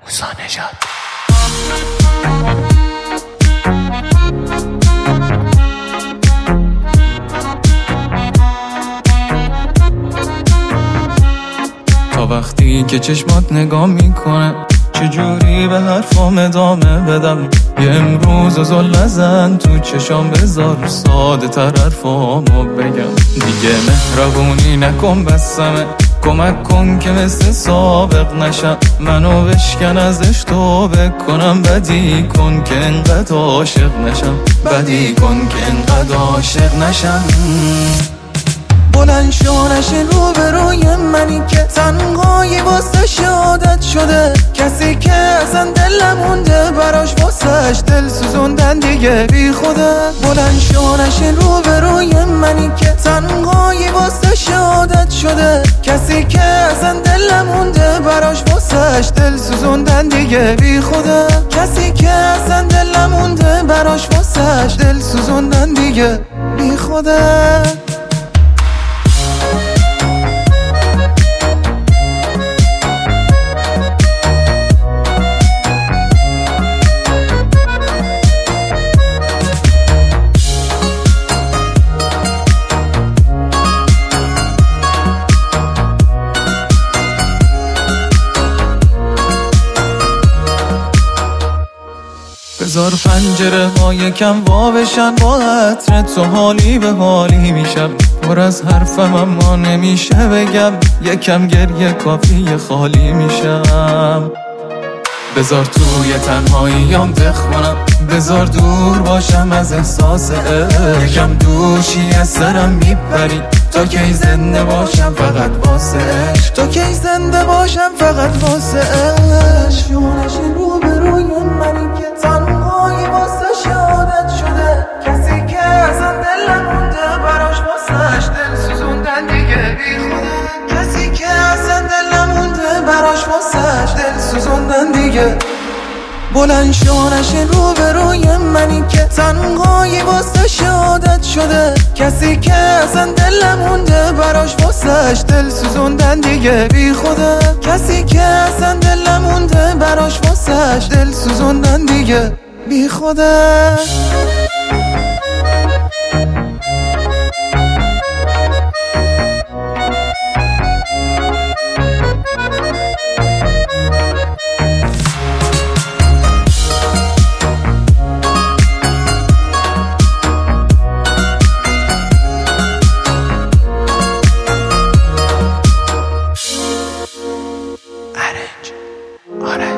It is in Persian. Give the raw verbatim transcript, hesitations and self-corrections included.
موسی نژاد. تا وقتی که چشمات نگاه میکنه چجوری به حرفام ادامه بدم؟ یه امروز و زل نزن تو چشام، بذار ساده تر حرفامو بگم. دیگه مهربونی نکن بسمه، کمک کن که مثل سابق نشم. منو بشکن ازش توبه کنم، بدی کن که انقدر عاشق نشم. بدی کن که انقدر عاشق نشم. بلند شو نشه رو به روی منی که تنهایی واسه شادت شده. کسی که اصلا دلم مونده براش واسهش دل سوزوندن دیگه بی خوده. بلند شو نشه رو به روی منی که تنهایی واسه شادت شده. کسی که اصلا دلم مونده براش واسهش دل سوزوندن دیگه بی خوده. کسی که اصلا دلم مونده براش واسهش دل سوزوندن دیگه بی خوده. بذار پنجره ها یکم وا بشن، با عطر تو حالی به حالی میشم. پر از حرفم اما نمیشه بگم، یکم گریه کافی خالی میشم. بذار توی تنهاییام بخونم، بذار دور باشم از احساس عشق. یکم دوشی از سرم میپری، تا کی زنده باشم فقط واسه عشق. تا کی زنده باشم فقط واسه عشق. شونش رو به روی منی که تنهایی واسه شادت شده. کسی که اصلا دلم مونده براش واسهش دل سوزوندن دیگه بی خوده. کسی که اصلا دلم مونده براش واسهش دل سوزوندن دیگه. بلند شو نشه رو به روی منی که تنهایی واسه شادت شده. کسی که اصلا دلم مونده براش واسهش دل سوزوندن دیگه بی خوده. کسی که اصلا دلم مونده براش واسهش دل سوزوندن دیگه بی خوده. آره